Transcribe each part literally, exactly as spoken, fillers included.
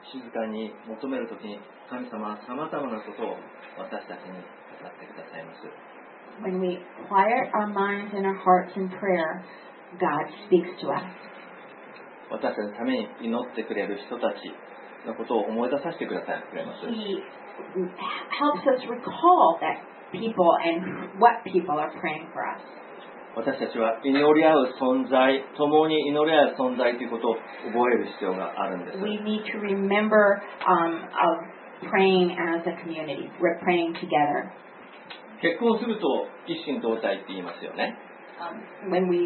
静かに求めるときに神様はさまざまなことを私たちに語ってくださいます。 When we quiet our minds and our hearts in prayer, God speaks to us. 私たちのために祈ってくれる人たちのことを思い出させてくださいくれます。 He helps us recall that people and what people are praying for us. 私たちは祈り合う存在、共に祈り合う存在ということを覚える必要があるんです。 We need to remember um, of praying as a community. We're praying together. 結婚すると一心同体って言いますよね。 Um, when we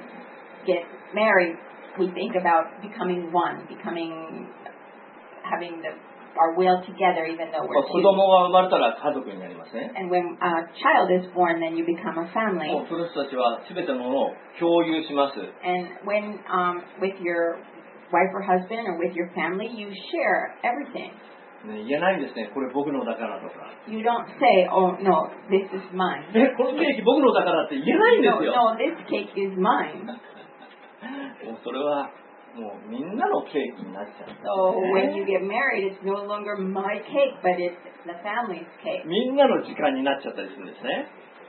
get married, we think about becoming one, becoming, having the, our will together, even though we're 子 two. 供が生まれたら家族になりますね。 And when a child is born, then you become a family. もうその人たちは全てのものを共有します。 And when um, with your wife or husband or with your family, you share everything. ね、言えないんですね。これ僕のだからとか。 You don't say, "Oh no, this is mine." え、このケーキ僕のだからって言えないんですよ。 No, no, this cake is mine. もうそれはもうみんなのケーキになっちゃうんですね。 So when you get married, it's no longer my cake, but it's the family's cake. みんなの時間になっちゃったりするんですね。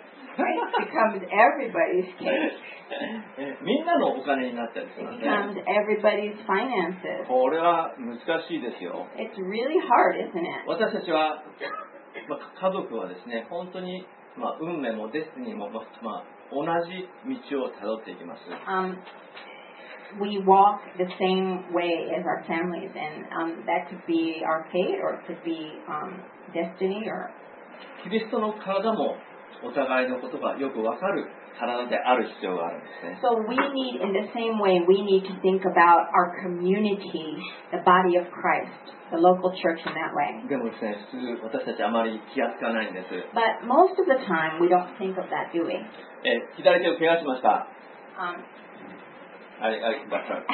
It becomes everybody's cake. みんなのお金になったりす It るんです becomes ね。 everybody's finances. これは難しいですよ。 It's really hard, isn't it? 私たちは、まあ、家族はですね、本当に、まあ、運命もデスティニーも、まあまあ、同じ道をたどっていきます。 Um, we walk the same way as our families, and um, that could be our fate, or it could be um, destiny, or キリストの体もお互いのことがよくわかる体である必要があるんですね。 so we need, in the same way, we need to think about our community, the body of Christ, the local church in that way. でもですね、普通私たちあまり気がつかないんです。 But most of the time, we don't think of that, do we? え左手を怪我しました。 Um, はい、はい、バッタ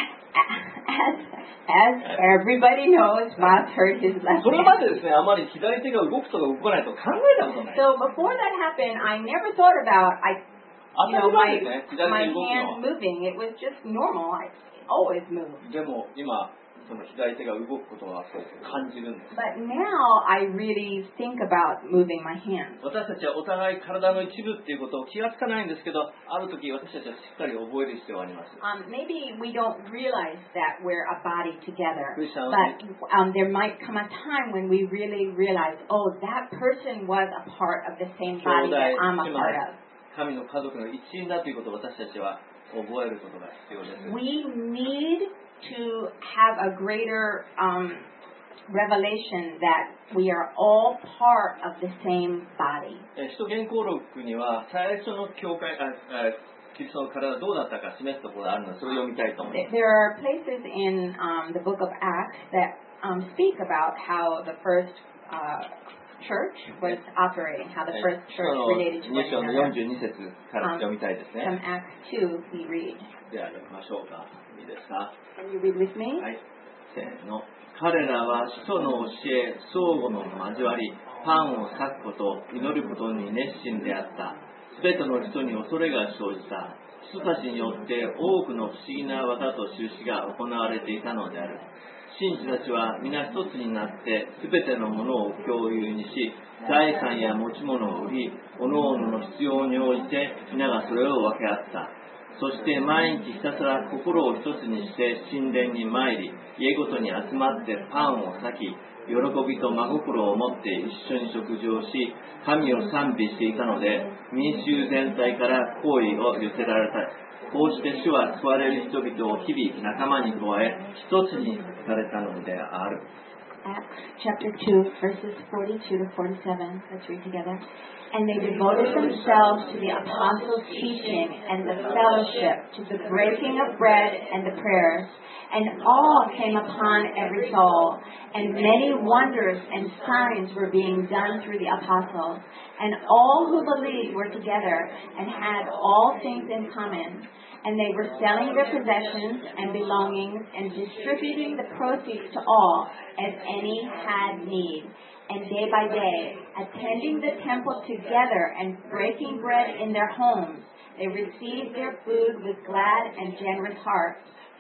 as, as everybody knows, Bob hurt his left それま hand. でですね、あまり左手が動くとか動かないと考えたことない。 So before that happened, I never thought about I, 当 you た know, り前 my ですね、左 my 手動くの hand は。 moving. It was just normal. I always move. でも今、その左手が動くことはこう感じるんです。 But now I really think about moving my hands. 私たちはお互い体の一部っていうことを気がつかないんですけど、ある時私たちはしっかり覚える必要があります。 Um, maybe we don't realize that we're a body together, Christian. but um, there might come a time when we really realize, oh, that person was a part of the same body that I'm a part of. 神の家族の一員だということを私たちは覚えることが必要です。 We need to have a greater um, revelation that we are all part of the same body. え使徒言行録には最初の教会、ああキリストの体がどうだったか示すところがあるので、それを読みたいと思います。 There are places in um, the book of Acts that um, speak about how the first uh, church was operating, how the first church related to one に章の another. よんじゅうに節から読みたいです From ね。 Acts two, we read. では読みましょうか。いいですか。 Can you read with me? はい。せーの。彼らは使徒の教え、相互の交わり、パンを裂くこと、祈ることに熱心であった。すべての人に恐れが生じた。人たちによって多くの不思議な技と印が行われていたのである。信者たちは皆一つになってすべてのものを共有にし、財産や持ち物を売り、各々の必要に応じて皆がそれを分け合った。そして毎日ひたすら心を一つにして神殿に参り、家ごとに集まってパンを裂き、喜びと真心を持って一緒に食事をし、神を賛美していたので、民衆全体から好意を寄せられた。こうして主は救われる人々を日々仲間に加え、一つにされたのである。 Acts chapter two, verses forty-two to forty-seven. Let's read together. And they devoted themselves to the apostles' teaching and the fellowship, to the breaking of bread and the prayers. And awe came upon every soul, and many wonders and signs were being done through the apostles. And all who believed were together and had all things in common. And they were selling their possessions and belongings and distributing the proceeds to all as any had need. And day by day, attending the temple together and breaking bread in their homes, they received their food with glad and generous hearts,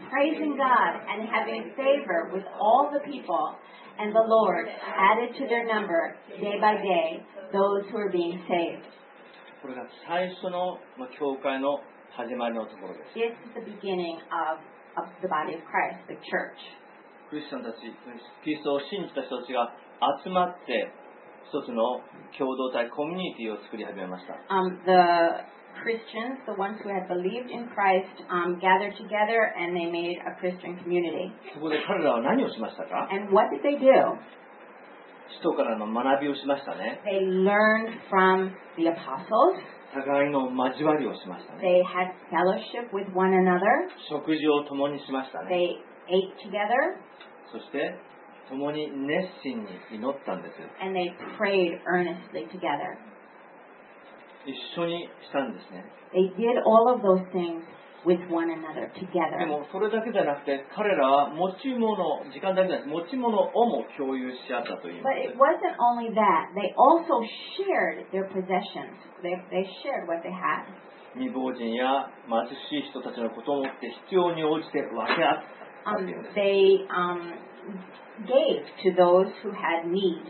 praising God and having favor with all the people, and the Lord added to their number day by day those who were being saved. これが最初の、まあ、教会の始まりのところです。 This is the beginning of, of the body of Christ, the church. クリスチャンたち、キリストを信じた人たちが集まって一つの共同体、コミュニティを作り始めました。 Um, the Christians, the ones who had believed in Christ, um, gathered together and they made a Christian community. そこで彼らは何をしましたか？ And what did they do? 使徒からの学びをしましたね。 They learned from the apostles. 互いの交わりをしましたね。 They had fellowship with one another. 食事を共にしましたね。 They ate together. そして共に熱心に祈ったんです。 And they prayed earnestly together. 一緒にしたんですね。 They did all of those things with one another で together. もそれだけじゃなくて彼らは持ち物、時間だけじゃなくて持ち物をも共有し合ったという。 But it wasn't only that. They also shared their possessions. They, they shared what they had. 未亡人や貧しい人たちのことをもって必要に応じて分け合ったと Um, いうんです。 they um, gave to those who had need.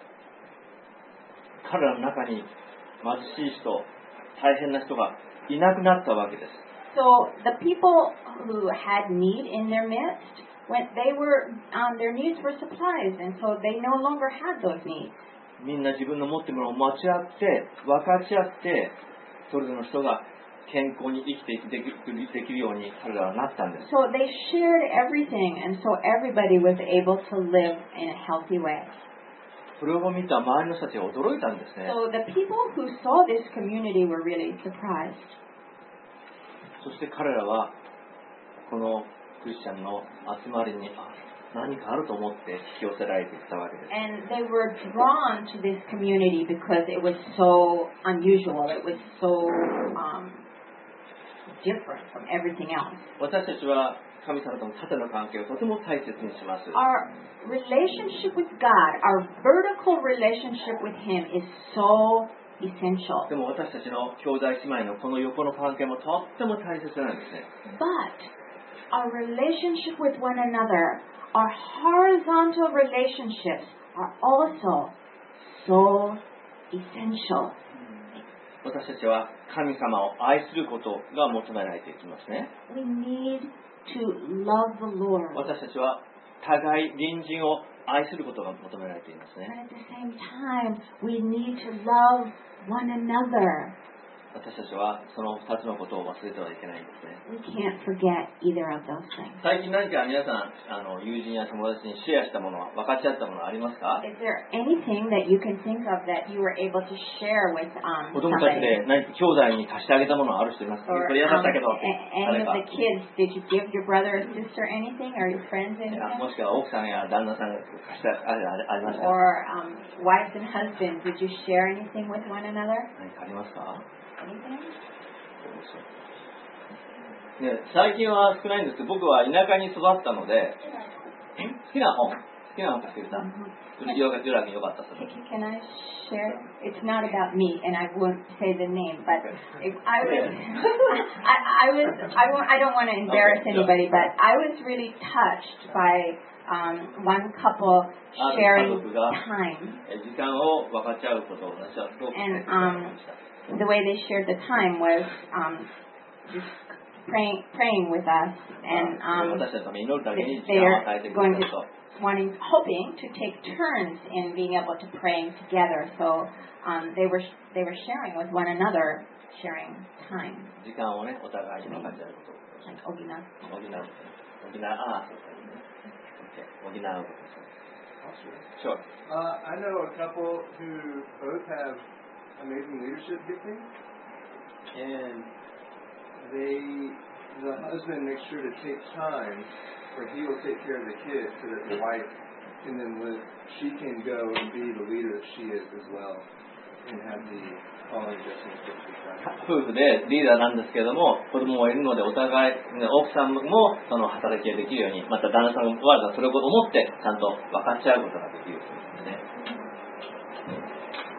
彼らの中に貧しい人、大変な人がいなくなったわけです。 So the people who had need in their midst, when they were, um, their needs were supplied, and so they no longer had those needs. みんな自分の持っているものを分け合って、分かち合って、それぞれの人が健康に生きていくできるできるように彼らはなったんです。 So they shared everything, and so everybody was able to live in a healthy way. それを見た周りの人たちが驚いたんですね。 So the people who saw this community were really surprised. そして彼らはこのクリスチャンの集まりにあ何かあると思って引き寄せられてきたわけです。 And they were drawn to this community because it was so unusual. It was so um, different from everything else. 私たちは神様との縦の関係をとても大切にします。 Our relationship with God, our vertical relationship with Him is so essential. でも私たちの兄弟姉妹のこの横の関係もとっても大切なんですね。 But our relationship with one another, our horizontal relationships are also so essential. 私たちは神様を愛することが求められていきますね。 We need to love the Lord. 私たちは互い隣人を愛することが求められていますね。 But at the same time, we need to love one another. 私たちはそのふたつのことを忘れてはいけないんですね。 We can't forget either of those things. 最近何か皆さんあの友人や友達にシェアしたものは分かち合ったものはありますか？ Is there anything that you can think of that you were able to share with um, 子供たち somebody? で何か兄弟に貸してあげたものはある人いますか？ Or これ嫌だったけど、 um, a- any 誰 of か the kids, did you give your brother or sister anything? Or your friends い anything? やもしくは奥さんや旦那さんが貸してあれあれありましたか？ Or um, wives and husbands, did you share anything with one another? 何かありますか？ Anything? ね、最近は少ないんですけど、僕は田舎に育ったので、好きな本、好きな本貸してくれた。よかった、よかった。 Can I share? It's not about me, and I won't say the name, but if I was, I, I was, I won't, I don't want to embarrass anybody, but I was really touched by um, one couple sharing time. 時間を分かち合うことを私はすごく And um, the way they shared the time was um, just praying, praying with us, and um, 私たちのために祈るために時 they 間を are 与えてく going れ to たと。 wanting, hoping to take turns in being able to praying together. So um, they were they were sharing with one another, sharing time. 時間をね、お互いに分かち合うこと。 Like Ogina. 補う。補う。ああ、そうですね。補うことですね。Sure. Uh, I know a couple who both have amazing leadership gifting, and they, the husband makes sure to take time where he will take care of the kids so that the wife can then live, she can go and be the leader that she is as well, and have the calling gifting that she has. 夫婦でリーダーなんですけれども、子供がいるのでお互い、ね、奥さんもその働きができるように、また旦那さんはそれを思ってちゃんと分かち合うことができるということですね。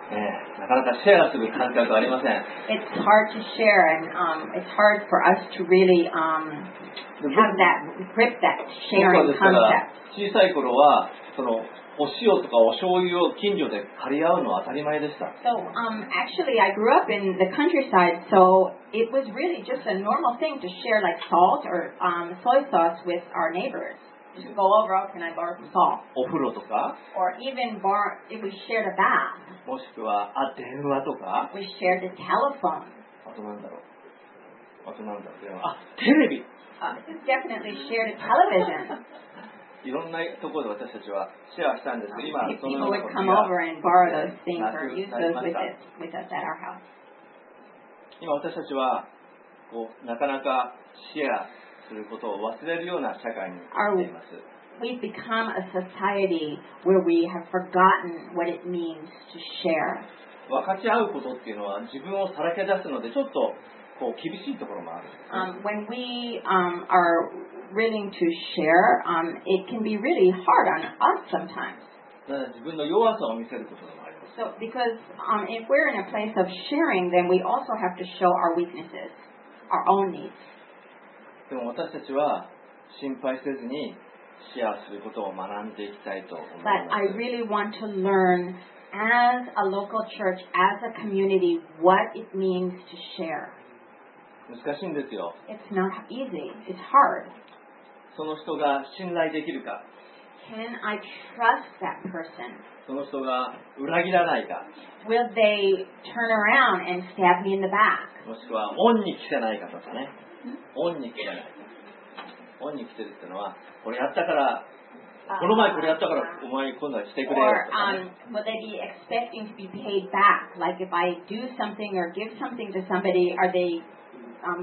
えーなかなかシェアする感覚ありません。 It's hard to share, and um, it's hard for us to really um, have that, grip that 僕は sharing ですから concept. 小さい頃はそのお塩とかお醤油を近所で借り合うのは当たり前でした。 So um, actually, I grew up in the countryside, so it was really just a normal thing to share like salt or um, soy sauce with our neighbors. To go over, oh, can I borrow some salt? お風呂とか Or even bar, if we shared a bath, もしくはあ電話とか we shared a telephone. あとなんだろうあとなんだろう電話あテレビ Uh, definitely shared a television. いろんなところで私たちはシェアしたんですけど今 If その people よう would なこと come が over and borrow those things or Not use not those much with time. us, with us at our house. 今私たちはこうなかなかシェアすることを忘れるような社会になっています。 We've become a society where we have forgotten what it means to share. 分かち合うことっていうのは自分をさらけ出すのでちょっとこう厳しいところもあるんですね。 Um, when we um, are willing to share, um, it can be really hard on us sometimes. だから自分の弱さを見せることもあります。 So, because um, if we're in a place of sharing, then we also have to show our weaknesses, our own needs. でも私たちは心配せずにシェアすることを学んでいきたいと思います。 But I really want to learn as a local church, as a community, what it means to share. 難しいんですよ。 It's not easy. It's hard. その人が信頼できるか、 Can I trust that person? その人が裏切らないか、 Will they turn around and stab me in the back? もしくは恩に着せないかとかね。恩に着せないか。恩に着せるっていうのは、これやったから、この前これやったからお前今度はしてくれよ Or とかね。 um, will they be expecting to be paid back? Like if I do something or give something to somebody, are they, um,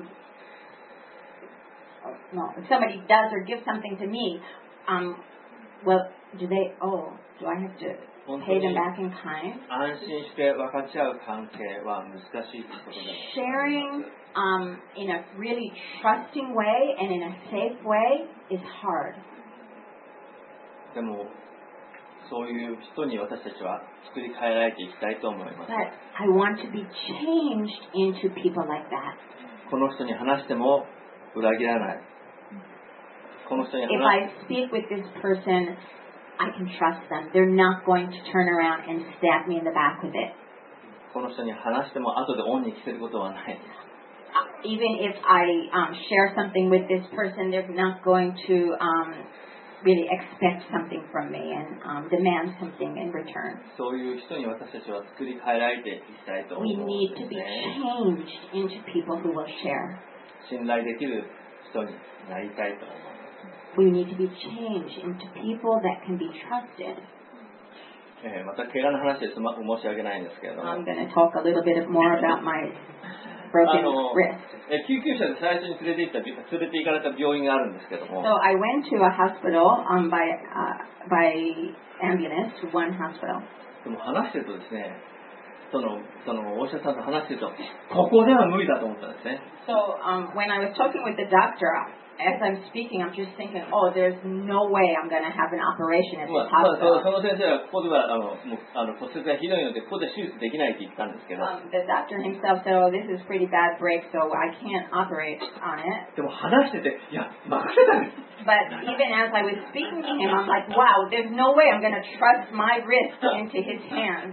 oh, no, if somebody does or gives something to me, um, well, do they, oh, do I have to pay them back in kind? 安心して分かち合う関係は難しいということで。 Sharing um, in a really trusting way and in a safe way is hard. でもそういう人に私たちは作り変えられていきたいと思います。 But I want to be changed into people like that. この人に話しても裏切らない。この人に If 話 I speak with this person, I can trust them. They're not going to turn around and stab me in the back with it. この人に話しても後で恩に着せることはない。 Uh, Even if I um, share something with this person, they're not going to um, really expect something from me and um, demand something in return. そういう人に私たちは作り変えられていきたいと思 We うん need で to す be ね。 changed into people who will share. 信頼できる人になりたいと思います。 We need to be changed into people that can be trusted. えーまた怪我の話です、ま、申し訳ないんですけれども、 I'm going to talk a little bit more about my あ broken の wrist. え救急車で最初に連れて行った連れて行かれた病院があるんですけども、 So I went to a hospital um, by uh, by ambulance to one hospital. でも話してるとですね、そのそのお医者さんと話してるとここでは無理だと思ったんですね。 So um, when I was talking with the doctor, as I'm speaking, I'm just thinking, oh, there's no way I'm going to have an operation at ま this あまあ、そ hospital. その先生はここではあのもうあの骨折がひどいのでここで手術できないって言ったんですけど、 Um, the doctor himself said, oh, this is pretty bad break, so I can't operate on it. でも話してていや任せたね。 But even as I was speaking to him, I'm like, wow, there's no way I'm going to trust my wrist into his hands.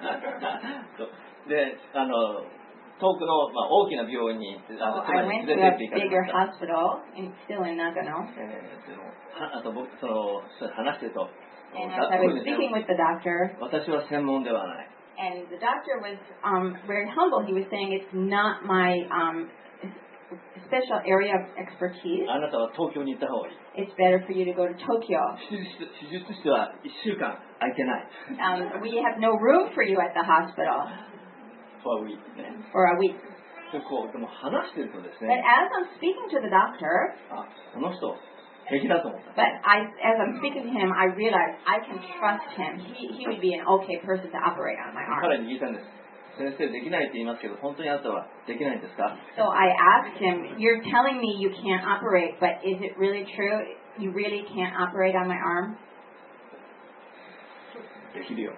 であの遠くの、まあ、大きな病院にあ So の I 妻に went 連 to れて a 行っていかれ bigger ました。 hospital, in, still in Nagano. えーでもはあと僕そのそれ話してると And as I was speaking with the doctor, 私は専門ではない。 and the doctor was um, very humble. He was saying, it's not my um, special area of expertise. あなたは東京に行った方がいい。 It's better for you to go to Tokyo. 手術手術室はいっしゅうかん空いてない。 Um, we have no room for you at the hospital for a week ね。 for a week. でこうでも話してるとです But ね、 as I'm speaking to the doctor, あこの人平気だと思った。 but I, as I'm speaking to him, I realized I can trust him. He, he would be an okay person to operate on my arm. 彼に聞いたんです。先生できないって言いますけど本当にあなたはできないんですか？ So I asked him, you're telling me you can't operate, but is it really true? You really can't operate on my arm? できるよ。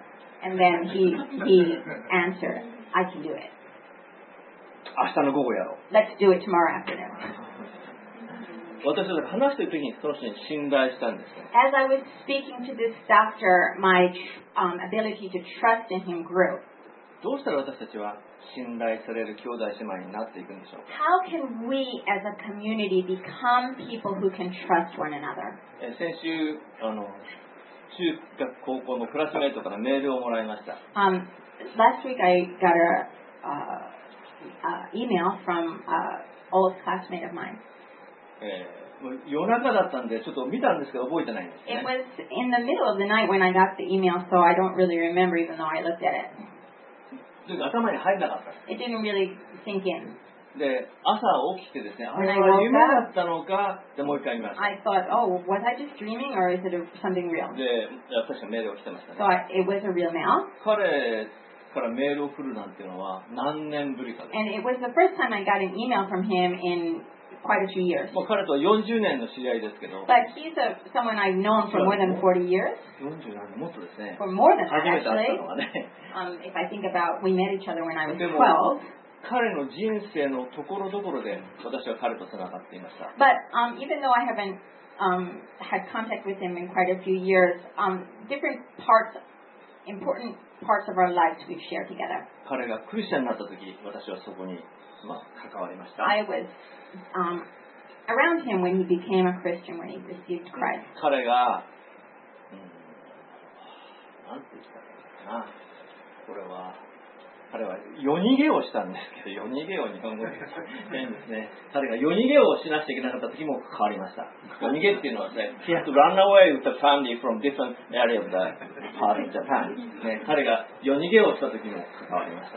And then he he answered, I can do it. 明日の午後やろう。 Let's do it tomorrow afternoon. 私は話している時にその人に信頼したんですね。 As I was speaking to this doctor, my um, ability to trust in him grew. どうしたら私たちは信頼される兄弟姉妹になっていくんでしょうか。 How can we as a community become people who can trust one another? えー先週あの中学高校のクラスメートからメールをもらいました。 Um, last week I got a uh, uh, email from an old classmate of mine. えーもう夜中だったんでちょっと見たんですけど覚えてないんです It ね。 was in the middle of the night when I got the email, so I don't really remember even though I looked at it. というか頭に入らなかったん It didn't really sink in. で、朝起きてですね、あ When れ I は woke 夢だったのかでもう一回見ました。 I thought, oh, was I just dreaming or is it a, something real? で、確かメールが来てました So ね。 I, it was a real mail. 彼からメールを来るなんていうのは何年ぶりかです。 And it was the first time I got an email from him in quite a few years. もう彼とはよんじゅうねんの知り合いですけど、 But he's a, someone I've known for more than forty years. よんじゅうなんねんもっとですね。 For more than 初 that, めて会った actually. のはね。 Um, if I think about, we met each other when I was でも twelve. 彼の人生のところどころで私は彼とつながっていました。 But um, even though I haven't um, had contact with him in quite a few years, um, different parts, important parts of our lives we've shared together. 彼がクリスチャンになった時、私はそこに、まあ、関わりました。 I was um, around him when he became a Christian, when he received Christ. 彼が、うん、なんて言ったらいいかな。これは、彼は夜逃げをしたんですけど、夜逃げを日本語で言うんですね。彼が夜逃げをしなくちゃいけなかった時も関わりました。夜逃げっていうのはね、he had to run away with the family from different area of the part of Japan。ね、彼が夜逃げをした時も関わりました。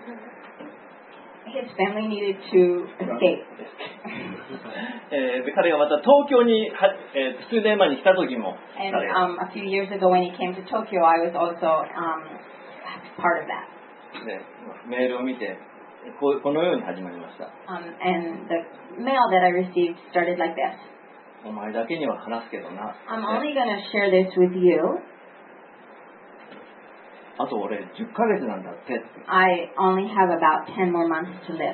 His family needed to escape. えーで彼がまた東京には、えー、数年前に来た時も And 彼が、 um, a few years ago when he came to Tokyo, I was also um, part of that. ね、メールを見てこうこのように始まりました。 Um, and the mail that I received started like this. お前だけには話すけどな。 I'm ね only going to share this with you. あと俺じゅっかげつなんだって。 I only have about ten more months to live.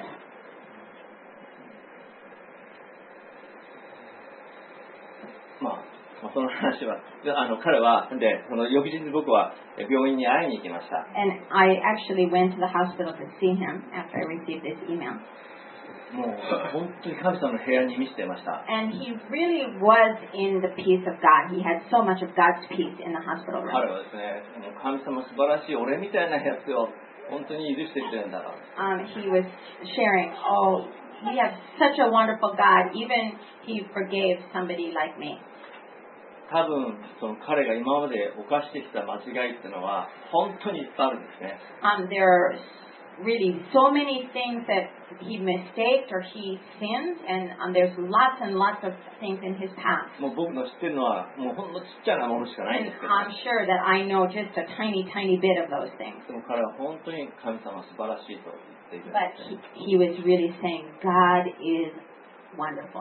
まあ、まあ、その話はであの彼はでその翌日僕は病院に会いに行きました。 And I actually went to the hospital to see him after I received this email. もう本当に神様の部屋に見せてました。 And he really was in the peace of God. He had so much of God's peace in the hospital 彼 room. はですね、もう神様素晴らしい俺みたいなやつを本当に許してくれるんだろう。 Um, he was sharing, oh, we have such a wonderful God. Even he forgave somebody like me. 多分その彼が今まで犯してきた間違いっていうのは本当にいっぱいあるんですね。 Um, there are really so many things that he mistaked or he sinned, and um, there's lots and lots of things in his past. もう僕の知ってるのはもうほんのちっちゃなものしかないん And ですけど、 I'm sure that I know just a tiny, tiny bit of those things. でも彼は本当に神様素晴らしいと言っているん But ですね。 he, he was really saying, God is wonderful.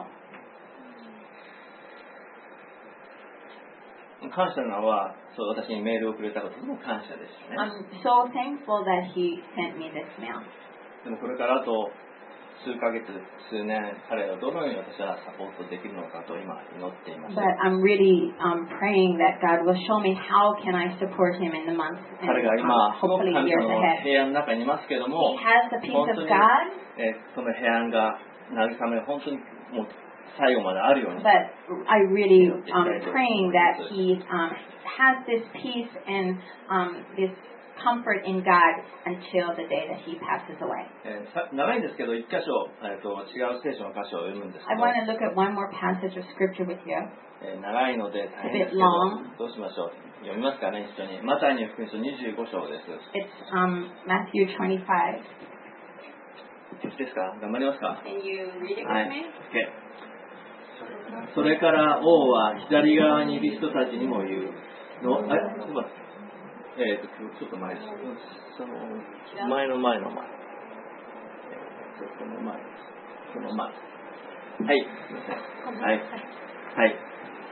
感謝なのはそう私にメールをくれたことも感謝ですね。 I'm so thankful that he sent me this mail. でもこれからあと数ヶ月、数年、彼をどのように私はサポートできるのかと今祈っています。 But I'm really um, praying that God will show me how can I support him in the months and 彼が um, 今、すごく hopefully 神 years 様の ahead. 平安の中にいますけど He も、 has the peace 本 of 当に、 God, えーその平安が慰め、本当にもう最後まであるように。 but I really um praying that he um, has this peace and um, this comfort in God until the day that he passes away. えーさ長いんですけど、一箇所、えー、と違う聖書の箇所を読むんですけ I ど、 want to look at one more passage of scripture with you. えー長いので大変ですけ It's a bit long. ど、どうしましょう。読みますかね、一緒に。マタイに福音書にじゅうご章です。 It's um, Matthew twenty-five. いいですか？頑張りますか？ Can you read it は with い。 me? OK。それから王は左側にいる人たちにも言うの、あ、ちょっと待って。えーと、ちょっと前です。その前の前の前。えーと、その前です。その前。はい、すみません。はい。はい。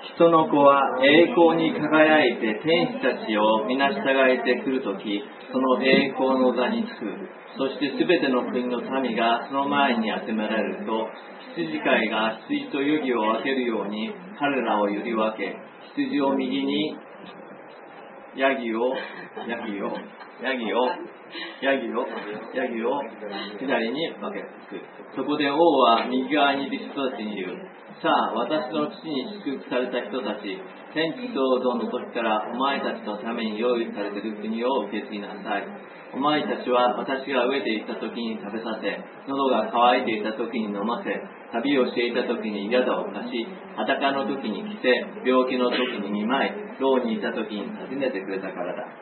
人の子は栄光に輝いて天使たちを皆従えてくるとき、その栄光の座につく。そしてすべての国の民がその前に集められると、羊飼いが羊とヤギを分けるように彼らを振り分け、羊を右に、ヤギを、ヤギを、ヤギを、ヤギを、ヤギを左に分けていく。そこで王は右側にいる人たちに言う。さあ、私の父に祝福された人たち、天地創造の時からお前たちのために用意されている国を受け継ぎなさい。お前たちは私が飢えていた時に食べさせ、喉が渇いていた時に飲ませ、旅をしていた時に宿を貸し、裸の時に着せ、病気の時に見舞い、牢にいた時に訪ねてくれたからだ。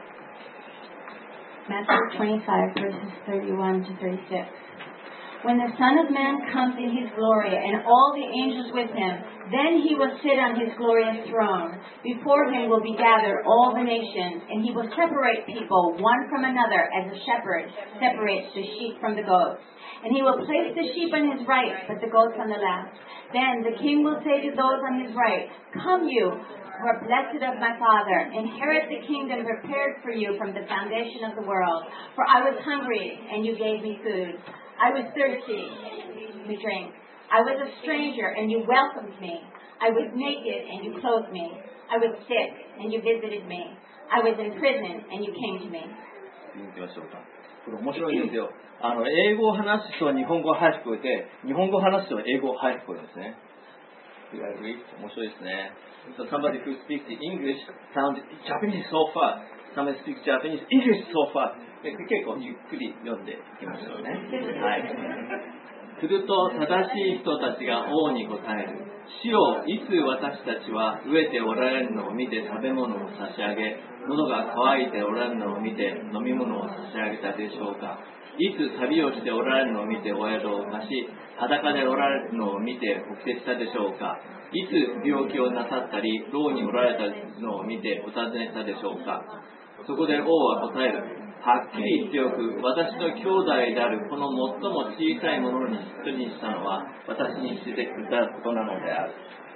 Matthew twenty-five, verses thirty-one to thirty-six. When the Son of Man comes in his glory and all the angels with him, then he will sit on his glorious throne. Before him will be gathered all the nations, and he will separate people one from another as a shepherd separates the sheep from the goats. And he will place the sheep on his right, but the goats on the left. Then the king will say to those on his right, Come you, who are blessed of my Father, inherit the kingdom prepared for you from the foundation of the world. For I was hungry, and you gave me food. I was thirsty, and you gave me drink. I was a stranger, and you welcomed me. I was naked, and you clothed me. I was sick, and you visited me. I was in prison, and you came to me. 行きましょうか。これ面白いんですよ。あの英語を話す人は日本語が早く聞こえて、日本語を話す人は英語が早く聞こえるんですね。You agree? 面白いですね。So somebody who speaks English sounds Japanese so fast. Somebody speaks Japanese English so fast. 結構ゆっくり読んでいきましょうね。はい。すると正しい人たちが王に答える。主よ、いつ私たちは飢えておられるのを見て食べ物を差し上げ、喉が渇いておられるのを見て飲み物を差し上げたでしょうか。いつ旅をしておられるのを見てお宿を貸し、裸でおられるのを見てお着せしたでしょうか。いつ病気をなさったり、牢におられたのを見てお尋ねしたでしょうか。そこで王は答える。はっきり言っておく、私の兄弟であるこの最も小さいものに一人にしたのは私にしてくれたことなのである。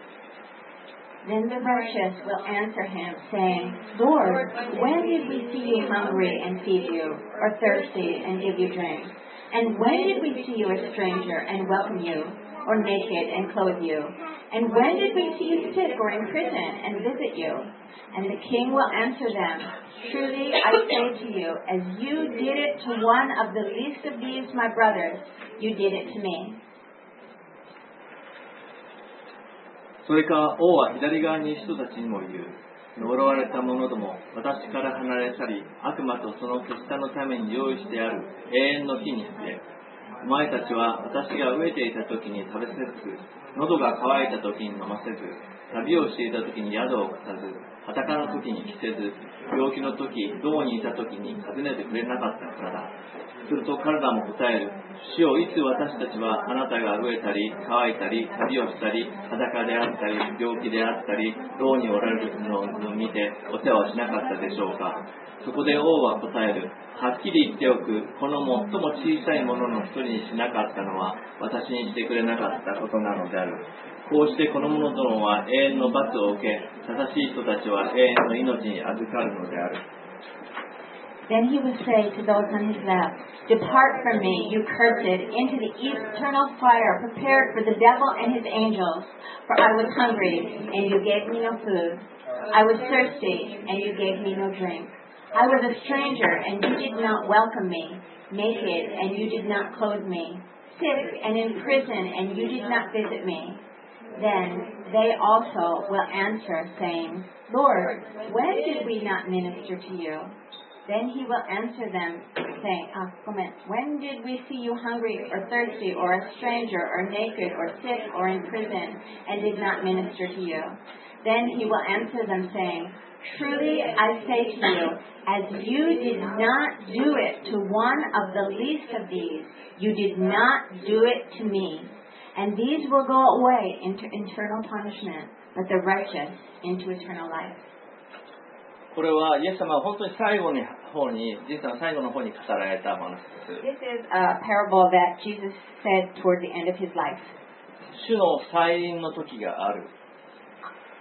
Then the righteous will answer him, saying, Lord, when did we see you hungry and feed you, or thirsty and give you drink? And when did we see you a stranger and welcome you, or naked and clothe you? And when did we see you sick or in prison and visit you? And the king will answer them, Truly I say to you, as you did it to one of the least of these my brothers, you did it to me. それから王は左側にいる人たちにも言う。呪われた者ども、私から離れ去り、悪魔とその手下のために用意してある永遠の木にして、お前たちは私が飢えていた時に食べせず、喉が渇いた時に飲ませず、旅をしていた時に宿を貸さず、裸の時に着せず、病気の時、牢にいた時に訪ねてくれなかったからだ。すると彼らも答える。主よ、いつ私たちはあなたが飢えたり、乾いたり、旅をしたり、裸であったり、病気であったり、牢におられるのを見てお世話をしなかったでしょうか。そこで王は答える。はっきり言っておく、この最も小さいものの一人にしなかったのは私にしてくれなかったことなのである。こうしてこの者どもは永遠の罰を受け、正しい人たちは永遠の命に預かるのである。 Then he will say to those on his left, Depart from me, you cursed, into the eternal fire prepared for the devil and his angels. For I was hungry, and you gave me no food. I was thirsty, and you gave me no drink. I was a stranger, and you did not welcome me, naked, and you did not clothe me, sick and in prison, and you did not visit me. Then they also will answer, saying, Lord, when did we not minister to you? Then he will answer them, saying, ah, comment, When did we see you hungry or thirsty or a stranger or naked or sick or in prison and did not minister to you? Then he will answer them, saying, Truly I say to you, as you did not do it to one of the least of these, you did not do it to me. And these will go away into eternal punishment, but the righteous into eternal life. これはイエス様は本当に最後の方に、人生の最後の方に語られた話です。 This is a parable that Jesus said toward the end of his life. 主の再臨の時がある。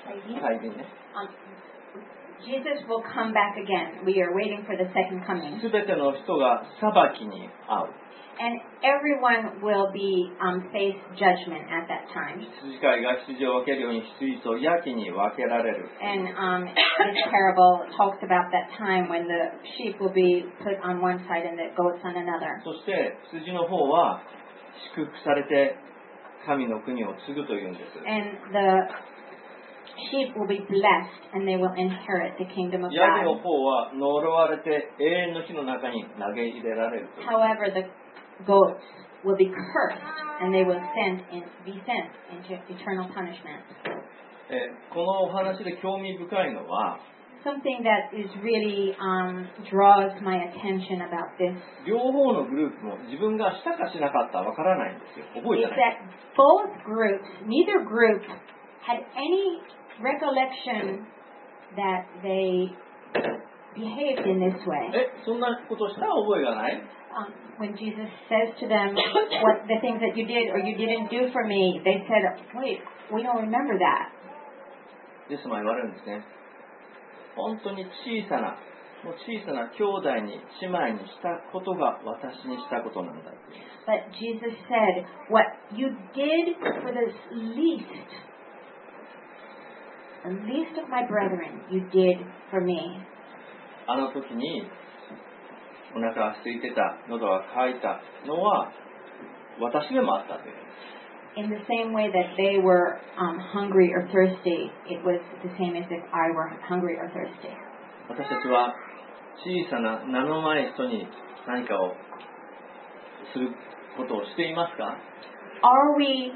再臨ね。 Um, Jesus will come back again. We are waiting for the second coming. すべての人が裁きに遭う。 And everyone will be um, face judgment at that time. 羊飼いが羊を分けるように羊と焼きに分けられる。 And um, this parable talks about that time when the sheep will be put on one side and the goats on another. そして羊の方は祝福されて神の国を継ぐというんです。 And the sheep will be blessed and they will inherit the kingdom of ヤギの God. 方は呪われて永遠の火の中に投げ入れられるという。 However, the goats will be cursed and they will send in, be sent into eternal punishment. えこのお話で興味深いのは、 Something that is really um, draws my attention about this 両方のグループも自分がしたかしなかったわからないんですよ。覚え is てない。 that both groups, neither group had any recollection that they behaved in this way. え、そんなことした覚えがない？ Um, when Jesus says to them, what the things that you did or you didn't do for me, they said, wait, we don't remember that. イエス様言われるんですね。本当に小さな、もう小さな兄弟に姉妹にしたことが私にしたことなんだって。 But Jesus said, what you did for the least, the least of my brethren, you did for me. あの時にお腹が空いてた、喉が渇いたのは私でもあったという。 In the same way that they were um, hungry or thirsty, it was the same as if I were hungry or thirsty. 私たちは小さな名のない人に何かをすることをしていますか？ Are we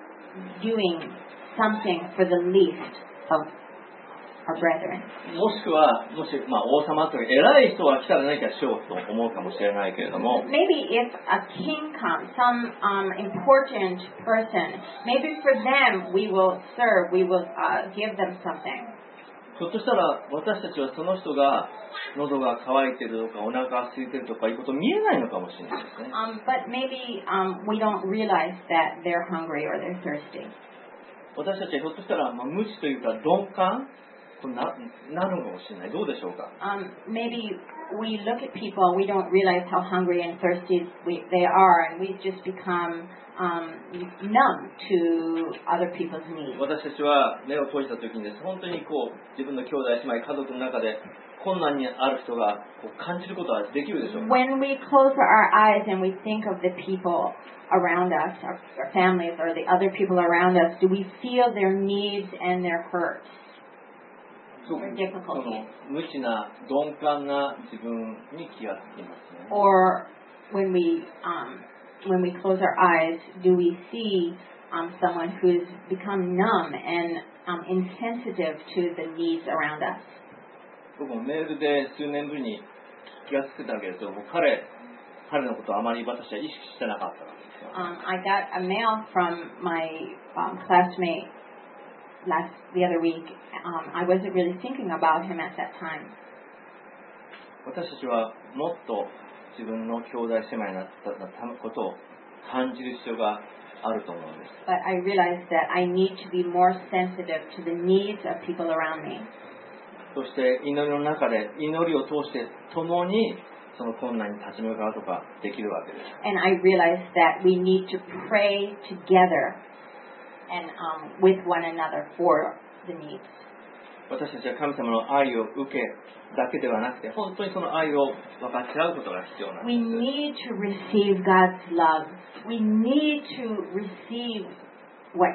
doing something for the least of our brethren? もしくは、もし、まあ、王様という偉い人が来たら何かしようと思うかもしれないけれども、 Maybe if a king comes, some um, important person, maybe for them we will serve, we will uh, give them something. ひょっとしたら私たちはその人が喉が渇いてるとかお腹が空いてるとかいうこと見えないのかもしれないですね。 Um, but maybe um, we don't realize that they're hungry or they're thirsty. 私たちはひょっとしたら、まあ、無知というか鈍感と な, なるのかもしれない。どうでしょうか？ Um, maybe we look at people and we don't realize how hungry and thirsty we, they are, and we just become um, numb to other people's needs. 私たちは目を閉じた時にです、本当にこう自分の兄弟姉妹家族の中で困難にある人がこう感じることはできるでしょうか？ When we close our eyes and we think of the people around us, our, our families, or the other people around us, do we feel their needs and their hurts? そう or そ difficulties? の無知な鈍感な自分に気がつきますね。 Or when we um, when we close our eyes, do we see um, someone who's become numb and um, insensitive to the needs around us? 僕もメールで数年ぶりに気がつけたけれども、彼彼のことをあまり私は意識してなかったんですよ。 Um, I got a mail from my um, classmate last the other week. Um, I wasn't really thinking about him at that time. 私たちはもっと自分の兄弟姉妹になったことを感じる必要があると思うんです。 But I realized that I need to be more sensitive to the needs of people around me. そして祈りの中で祈りを通して共にその困難に立ち向かうことができるわけです。 And I realized that we need to pray together and um, with one another for the needs. 私たちは神様の愛を受けだけではなくて、本当にその愛を分かち合うことが必要なん We です。 need to receive God's love. We need to receive what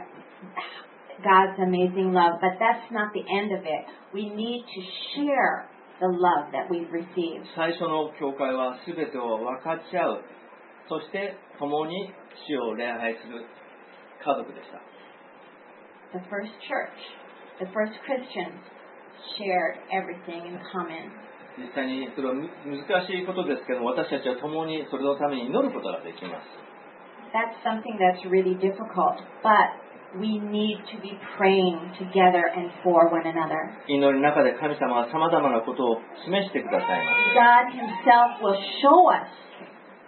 God's amazing love, but that's not the end of it. We need to share the love that we've received. 最初の教会は全てを分かち合う、そして共に主を礼拝する家族でした。 The first church, the first Christians shared everything in common. 実際にそれは難しいことですけど、私たちは共にそれのために祈ることができます。 That's something that's really difficult, but we need to be praying together and for one another. 祈りの中で神様は様々なことを示してくださいます。 God Himself will show us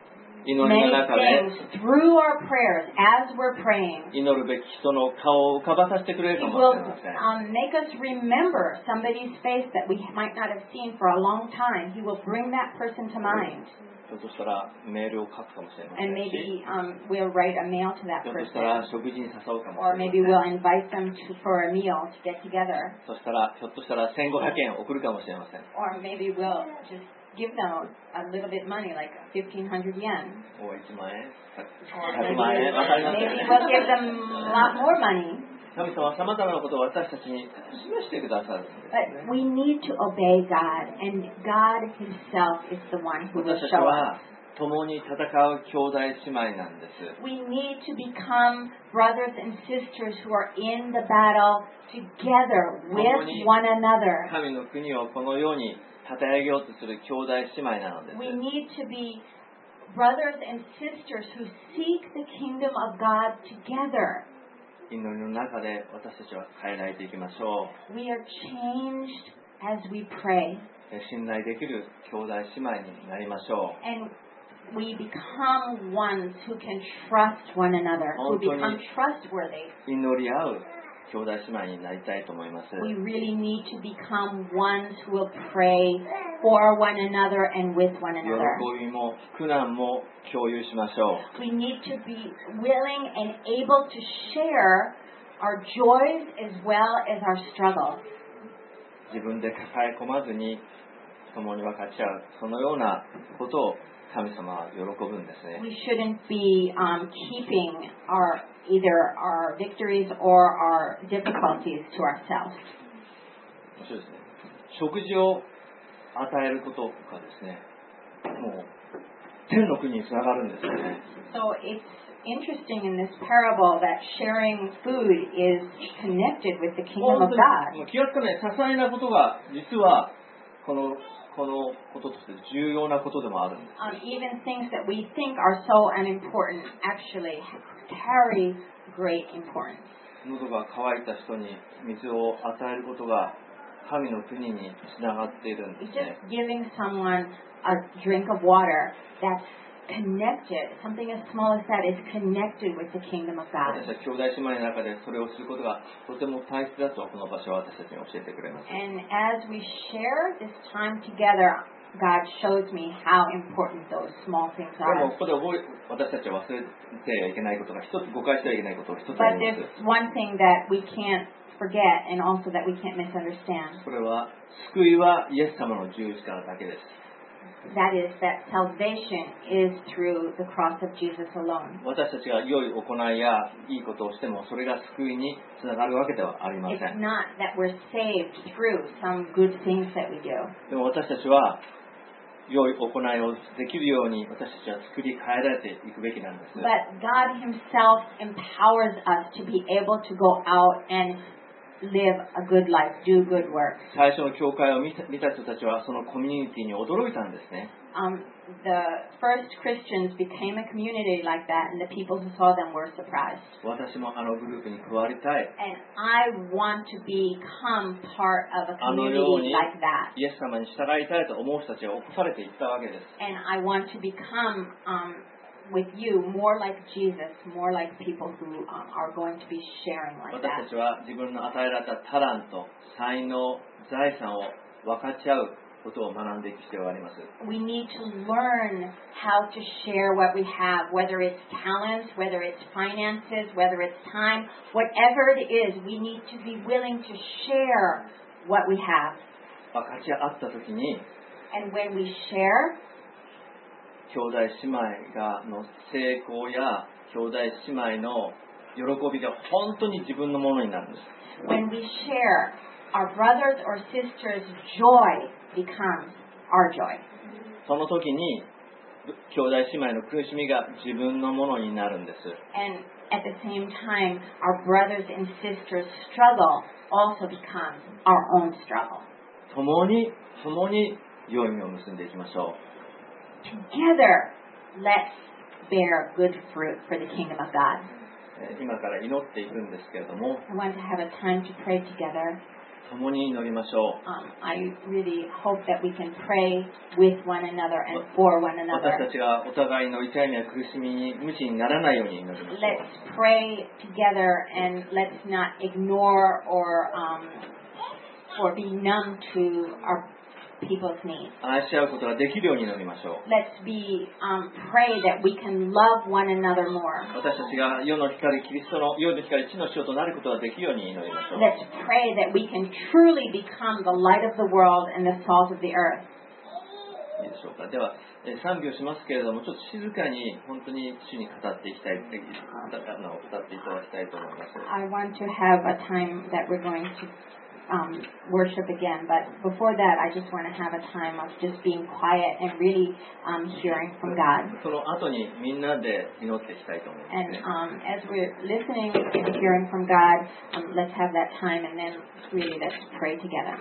祈りの many 中で things through our prayers as we're praying. 祈るべき人の顔を浮かばさせてくれる He かも will しれません。 um, make us remember somebody's face that we might not have seen for a long time. He will bring that person to mind. ひょっとしたらメールを書くかもしれませ And んし、 maybe um, we'll write a mail to that ひょっとした person. ら食事に誘うかも Or しれ maybe ま we'll せん。 invite them to, for a meal to get together. そしたらひょっとしたらせんごひゃくえん送るかもしれません。 Or maybe we'll just give them a little bit money, like fifteen hundred yen. おいちまんえん、 Or ひゃく maybe, まんえん、わかりません maybe ね。 we'll give them a lot more money. 神様は様々なことを私たちに示してくださるんですね。 But we need to obey God, and God Himself is the one who will 私たち show us. は共に戦う兄弟姉妹なんです。 We need to become brothers and sisters who are in the battle together with one another. 神の国をこのように立て上げようとする兄弟姉妹なのです。 We need to be brothers and sisters who seek the kingdom of God together. 祈りの中で私たちは変えられていきましょ We are changed as we pray, う。信頼できる兄弟姉妹になりましょ and we become ones who can trust one another, who become trustworthy. う。祈り合う兄弟姉妹になりたいと思います。 We really need to become ones who will pray for one another and with one 喜 another. びも苦難も共有しましょ We need to be willing and able to share our joys as well as our struggles. う。自分で抱え込まずに共に分かち合う、そのようなことを神様は喜ぶんですね。 We shouldn't be um, keeping our either our victories or our difficulties to ourselves. そうですね。食事を与えることがですね、もう天の国につながるんですよね。 So it's interesting in this parable that sharing food is connected with the kingdom 本 of 当 God. にもう気がつかない些細なことが実はこのこのこととして重要なことでもあるんです。 Um, even things that we think are so unimportant actually carry great importance. 喉が渇いた人に水を与えることが神の国につながっているんで It's すね。 just giving someone a drink of water that's connected, something as small as that is connected with the kingdom of 私 God. たち兄弟姉妹の中でそれをすることがとても大切だとこの場所は私たちに教えてくれます。 And as we share this time together, God shows me how important those small things でも are. ここで覚え私たちは忘れてはいけないことが一つ誤解してはいけないことが一つあ But りま there's す。 one thing that we can't forget and also that we can't misunderstand. それは救いはイエス様の十字架だけです。 That is that salvation is through the cross of Jesus alone. 私たちが良い行いやいいことをしてもそれが救いにつながるわけではありませ It's ん。 not that we're saved through some good things that we do. でも私たちは良い行いをできるように私たちは作り変えられていくべきなんです。 But God Himself empowers us to be able to go out and live a good life, do good works. 最初の教会を見た見た人たちはそのコミュニティに驚いたんですね。 Um, the first Christians became a community like that, and the people who saw them were surprised. 私もあのグループに加わりたい。 And I want to become part of a あのよう community に like that. イエス様に従いたいと思う人たちが起こされていったわけです。 And I want to become, um, with you, more like Jesus, more like people who um, are going to be sharing like 私た that. ちは自分の与えられたタラント、才能、財産を分かち合うことを学んでいく必要があります。 We need to learn how to share what we have, whether it's talents, whether it's finances, whether it's time, whatever it is, we need to be willing to share what we have. 分かち合った時に And when we share, 兄弟姉妹がの成功や兄弟姉妹の喜びが本当に自分のものになるんです。 when we share, our brothers or sisters' joy becomes our joy. その時に兄弟姉妹の苦しみが自分のものになるんです。 And at the same time, our brothers and sisters' struggle also becomes our own struggle. 共に共に良い実を結んでいきましょう。 Together, let's bear good fruit for the kingdom of God. えー今から祈っていくんですけれども、 I want to have a time to pray together. 共に祈りましょう。 Um, I really hope that we can pray with one another and for one 私 another. たちがお互いの痛みや苦しみに無知にならないように祈りましょう。 Let's pray together and let's not ignore or um, or be numb to our people's needs. 愛し合うことができるように祈りましょう。 Let's be um, pray that we can love one another more. 私たちが世の光、キリストの世の光、地の塩となることができるように祈りましょう。 Let's pray that we can truly become the light of the world and the salt of the earth. いいでしょうか。では、えー賛美をしますけれども、ちょっと静かに本当に主に語っていきたい、えーあの歌っていただきたいと思います。 I want to have a time that we're going to um, worship again, but before that, I just want to have a time of just being quiet and really um, hearing from God. その後にみんなで祈っていきたいと思います And ね。 um, as we're listening and hearing from God, um, let's have that time and then really let's pray together.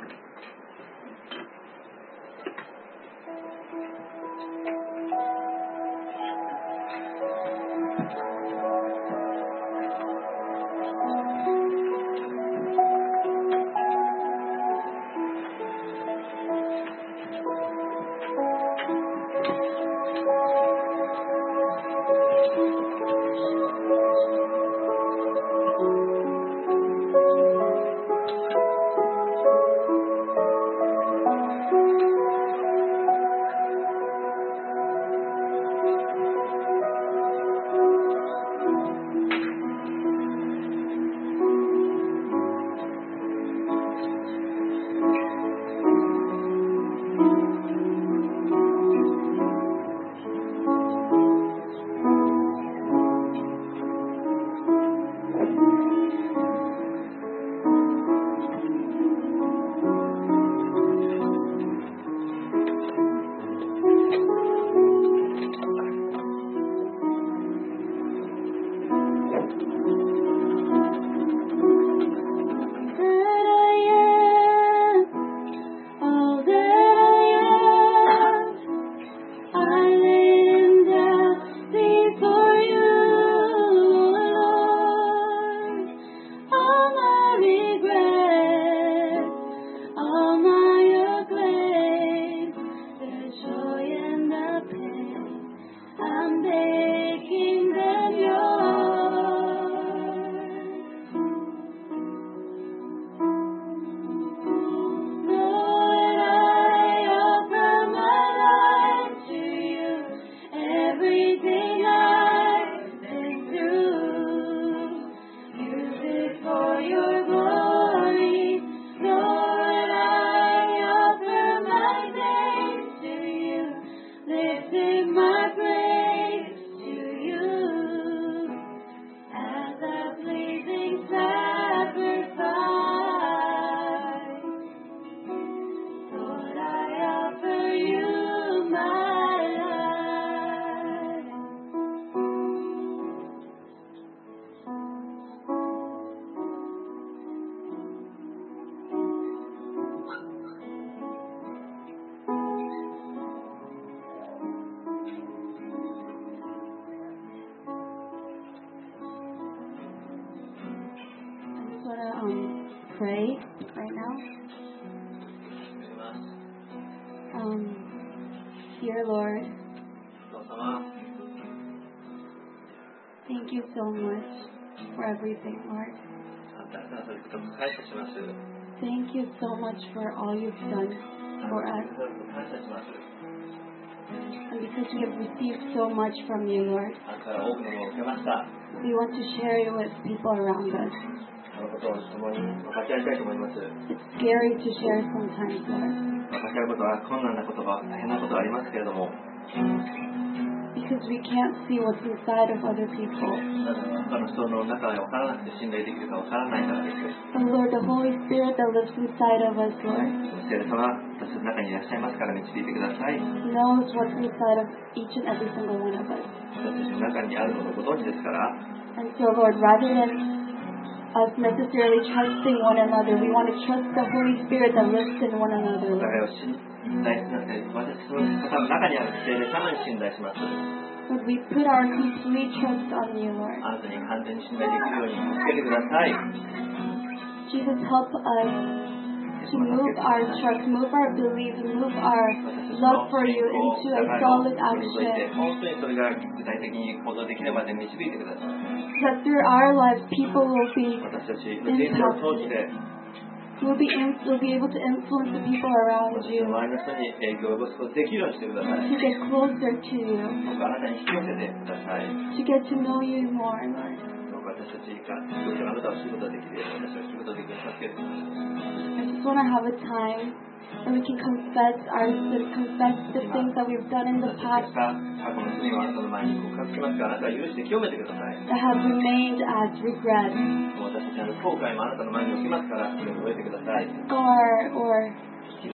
Pray right now. Um, dear Lord, お父様、 thank you so much for everything, Lord. あなたのことを感謝します。 Thank you so much for all you've done for あ us. なたのことを感謝します。 And because we have received so much from you, Lord, あなたから多くのものを受けました。 we want to share it with people around us. そのことを共に分かち合いたいと思います。 It's scary to share sometimes, Lord, 分かち合うことは困難なことが大変なことはありますけれども、 because we can't see what's inside of other people. なぜ他の人の中が分からなくて信頼できるか分からないからです。 And Lord, the Holy Spirit that lives inside of us, Lord, 聖霊様、私の中にいらっしゃいますから導いてください。 knows what's inside of each and every single one of us. 私たちの中にあるものをご存知ですから、 And so, Lord, rather than us necessarily trusting one another, we want to trust the Holy Spirit that lives in one お another. 互いを信頼しなくて、私の方の中にある聖霊様に信頼します。 Lord, we put our complete trust on you, Lord. あなたに完全に信頼できるように助けてください。 Jesus, help us to move our trust, move our belief, and move our love for you into a solid 本 action. 当にそれが具体的に行動できるまで導いてください。 That through our lives, people will be 私たちの人生を通して will be in, will be able to influence the people around 私 you の周りの人に影響を及ぼすことができるようにしてください。 to get closer to you, どうかあなたに引き寄せてください。 to get to know you more, Lord. どうか私たちがどうかあなたを知ることができるように私を知ることができるように助けてください。 I just want to have a time where we can confess our sins, confess the things that we've done in the 私たち past が過去の罪をあなたの前に告白しますからあなたは許して清めてください。 that have remained as regret もう私たちの後悔もあなたの前に置きますからそれを覚えてください。 or or